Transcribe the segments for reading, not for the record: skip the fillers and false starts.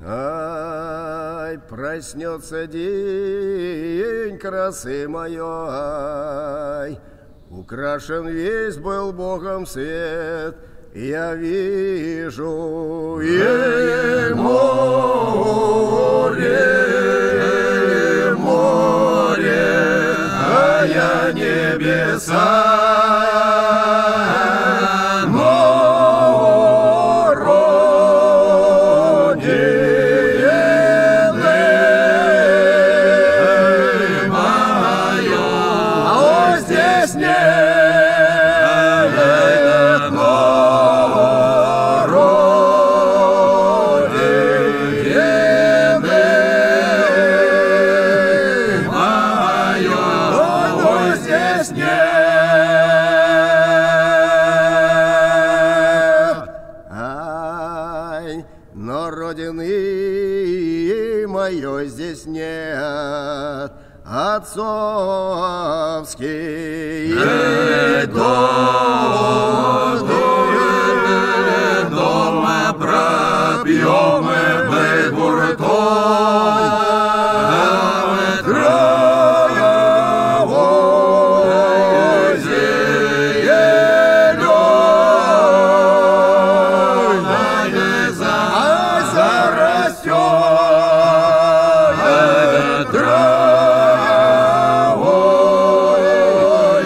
Ай, проснется день красы моей, украшен весь был Богом свет, я вижу море, а я небеса. Но родины моей здесь нет, отцовский дом мы пропьем, мы буртой, травой зеленой зарастет травой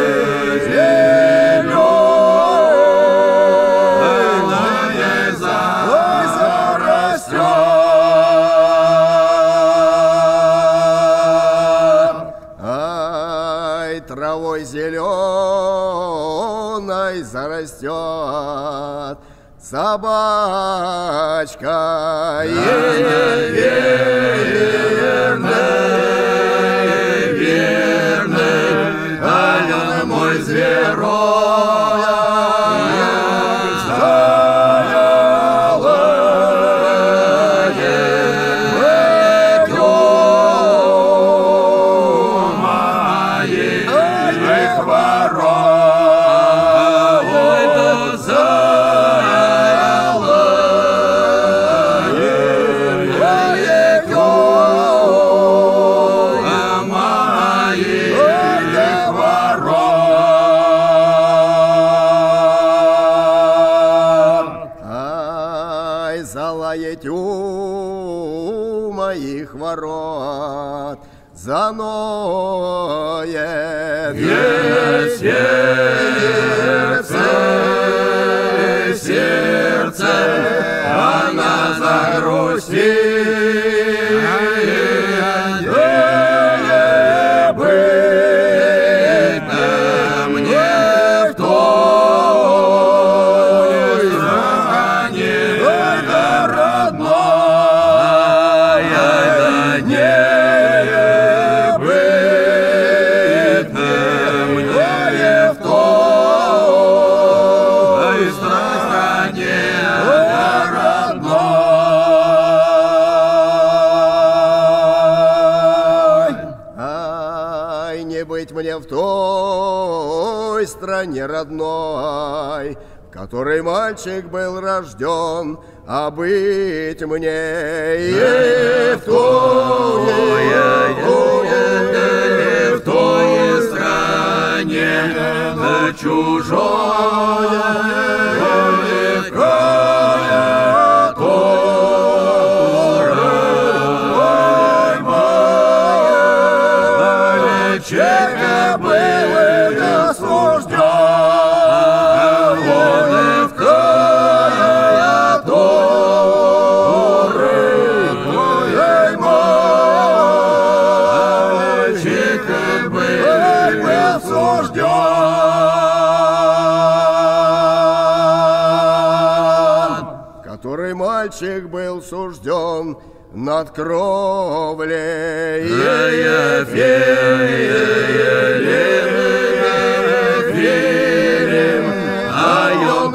зеленой зарастет. Ай, травой зеленой зарастет собачка верный, Алена мой зверой, залаять у моих ворот, заноет сердце, она загрустит. Не быть мне в той стране родной, в которой мальчик был рожден, а быть мне и в той стране чужой. Чека был осужден, он и в которой мальчика был осужден, который мальчик был сужден над кровлей верим, а он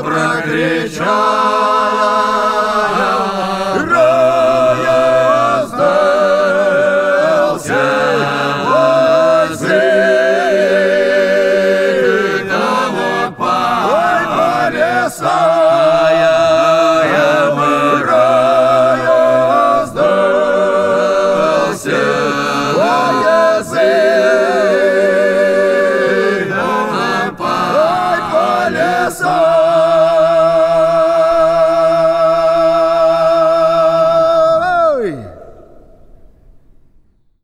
прокричал, раздался язык, по лесам небеса